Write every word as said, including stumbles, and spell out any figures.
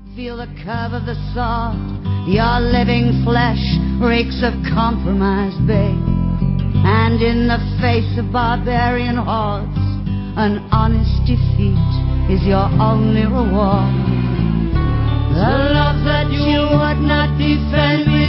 Feel the curve of the sword. Your living flesh reeks of compromise, babe. And in the face of barbarian hordes, an honest defeat is your only reward. The love that you would not defend me